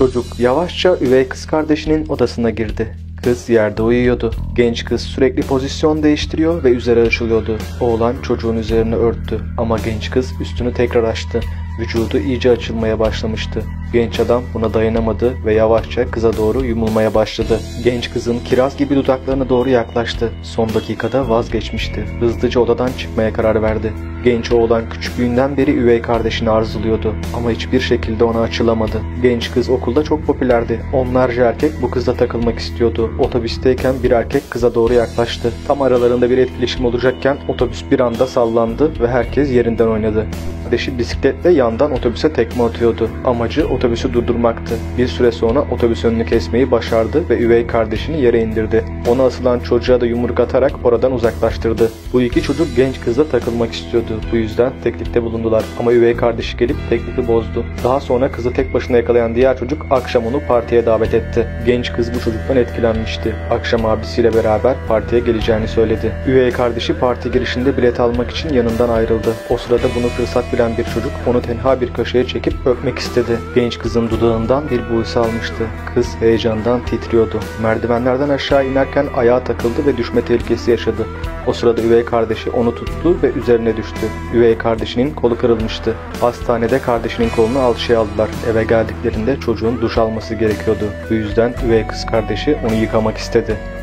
Çocuk yavaşça üvey kız kardeşinin odasına girdi. Kız yerde uyuyordu. Genç kız sürekli pozisyon değiştiriyor ve üzeri açılıyordu. Oğlan çocuğun üzerini örttü ama genç kız üstünü tekrar açtı. Vücudu iyice açılmaya başlamıştı. Genç adam buna dayanamadı ve yavaşça kıza doğru yumulmaya başladı. Genç kızın kiraz gibi dudaklarına doğru yaklaştı. Son dakikada vazgeçmişti. Hızlıca odadan çıkmaya karar verdi. Genç oğlan küçüklüğünden beri üvey kardeşini arzuluyordu ama hiçbir şekilde ona açılamadı. Genç kız okulda çok popülerdi. Onlarca erkek bu kızla takılmak istiyordu. Otobüsteyken bir erkek kıza doğru yaklaştı. Tam aralarında bir etkileşim olacakken otobüs bir anda sallandı ve herkes yerinden oynadı. Kardeşi bisikletle yandan otobüse tekme atıyordu. Amacı otobüsü durdurmaktı. Bir süre sonra otobüs önünü kesmeyi başardı ve üvey kardeşini yere indirdi. Ona asılan çocuğa da yumruk atarak oradan uzaklaştırdı. Bu iki çocuk genç kızla takılmak istiyordu. Bu yüzden teklifte bulundular ama üvey kardeşi gelip teklifi bozdu. Daha sonra kızı tek başına yakalayan diğer çocuk akşam onu partiye davet etti. Genç kız bu çocuktan etkilenmişti. Akşam abisiyle beraber partiye geleceğini söyledi. Üvey kardeşi parti girişinde bilet almak için yanından ayrıldı. O sırada bunu fırsat bilen bir çocuk onu tenha bir köşeye çekip öpmek istedi. Genç kızın dudağından bir buğusu almıştı. Kız heyecandan titriyordu. Merdivenlerden aşağı inerken ayağa takıldı ve düşme tehlikesi yaşadı. O sırada üvey kardeşi onu tuttu ve üzerine düştü. Üvey kardeşinin kolu kırılmıştı. Hastanede kardeşinin kolunu alçıya aldılar. Eve geldiklerinde çocuğun duş alması gerekiyordu. Bu yüzden üvey kız kardeşi onu yıkamak istedi.